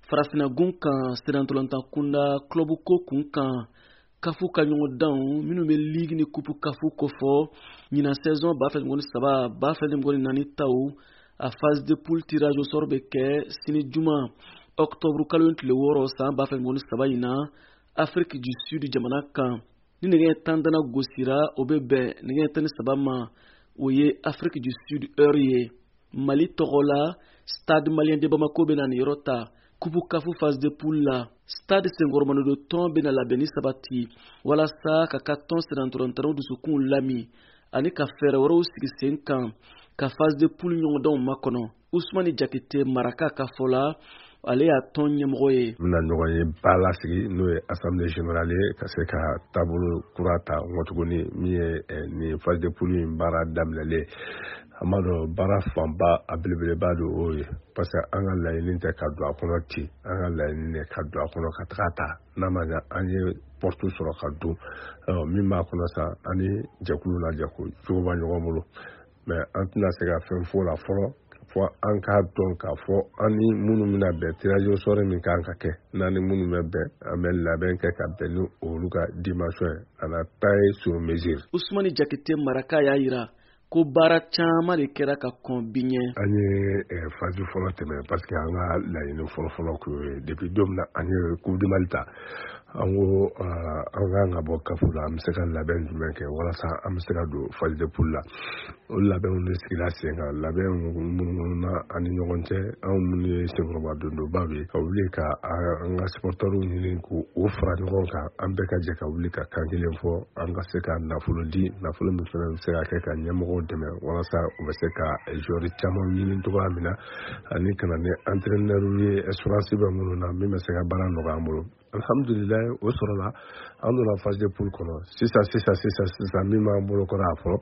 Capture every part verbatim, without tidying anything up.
Farafinagun kan Senantolanta kunda club ko kun kan kafu ka ɲɔgɔn dan minnu bɛ ligue ni coupe kafu kofɔ ɲina saison ba fila ni saba ba fila ni naani taw a phase de poule tirage au sort bɛ kɛ sini juma octobre kalo tile wɔɔrɔ san ba fila ni saba in na Afrique du Sud jamana kan ni nɛgɛ tan dana gosira o bɛ bɛn nɛgɛ tan ni saba ma o ye Afrique du Sud heure ye. Mali tɔgɔ la Stade Malien de Bamako bɛ na ni yɔrɔ ta Kupu kafu phase de poule la Stade Senghormano do tɔn bɛna labɛnni sabati walasa ka ka tɔn senantɔrɔntɔrɔw dusukun lami ani ka fɛɛrɛ wɛrɛw sigi sen kan ka phase de poule ɲɔgɔndanw makɔnɔ. Ousmane Diakité maraka ka fɔ la ale y'a tɔn ɲɛmɔgɔ ye. Bɛna ɲɔgɔn ye ba lasigi n'o ye assemblée générale ye ka se ka taabolo kura ta nkɔ tuguni min ye nin phase de poule in baara daminɛlen. An b'a dɔn baara fanba a belebeleba don o ye parce que an ka laɲini tɛ ka don a kɔnɔ ten, an ka laɲini ka don a kɔnɔ ka taga ta n'a ma ɲɛ an ye porte sɔrɔ ka don min b'a kɔnɔ sa an ni jɛkulu na jɛkulu cogo b'a ɲɔgɔn bolo mais an tɛna se ka fɛn fɔ la fɔlɔ fɔ an k'a dɔn k'a fɔ an ni minnu bɛna bɛn tirage au sort min kan ka kɛ n'an ni minnu bɛ bɛn an bɛ labɛn kɛ ka bɛn ni olu ka dimension ye a na taille sur mesure. Ousmane Diakité maraka y'a yira ko baara caman de kɛra ka kɔn bi ɲɛ. An ye phase fɔlɔ tɛmɛ parce que an ka laɲini fɔlɔ-fɔlɔ kun ye depuis don min na an ye coupe du Mali ta an ko an kan ka bɔ kafu la an bɛ se ka labɛn jumɛn kɛ walasa an bɛ se ka don phase de poule la o labɛnw de sigila sen kan labɛn minnu na an ni ɲɔgɔn cɛ anw minnu ye senkɔrɔba dondobaw ye ka wuli ka an ka supporters ɲini k'o fara ɲɔgɔn kan an bɛɛ ka jɛ ka wuli ka kan kelen fɔ an ka se ka nafolo di nafolo min fana bɛ se ka kɛ ka ɲɛmɔgɔw dɛmɛ walasa u bɛ se ka joueurs caman ɲini cogoya min na ani kana ni entraîneurs ye expérience bɛ minnu na min bɛ se ka baara nɔgɔya an bolo. Alhamdulilayi o sɔrɔla an donna phase de poule kɔnɔ sisan sisan sisan sisan min b'an bolo kɔrɔ a fɔ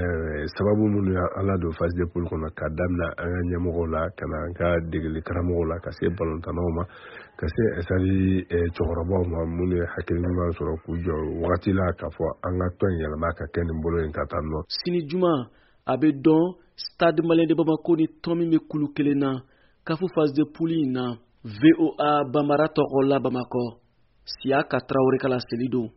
sababu minnu y'an ladon phase de poule kɔnɔ ka daminɛ an ka ɲɛmɔgɔw la ka na an ka degeli karamɔgɔw la ka se balontannaw ma ka se ɛsali cɛkɔrɔbaw ma minnu ye hakili ɲuman sɔrɔ k'u jɔ wagati la k'a fɔ an ka tɔn yɛlɛma ka kɛ nin bolo in ka taa nɔ. Sini juma a bɛ dɔn Stade Malien de Bamako ni tɔn min bɛ kulu kelen na kafu phase de poule in na V O A Bambara tɔgɔ la Bamakɔ Siaka Traoré kala seli don.